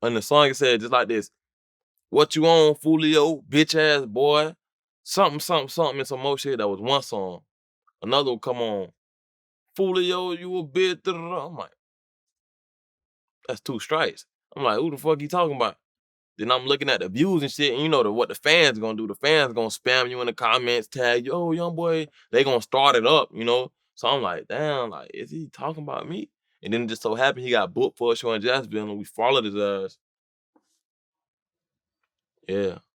And the song said just like this: "What you on, Foolio, bitch ass boy?" Something, something, something, and some more shit. That was one song. Another one come on, "Foolio, you a bitch." I'm like, that's 2 strikes. I'm like, who the fuck you talking about? Then I'm looking at the views and shit, and you know what the fans gonna do. The fans gonna spam you in the comments, tag you, "Oh, young boy." They gonna start it up, you know? So I'm like, damn, like, is he talking about me? And then it just so happened he got booked for a show in Jacksonville, and we followed his ass. Yeah.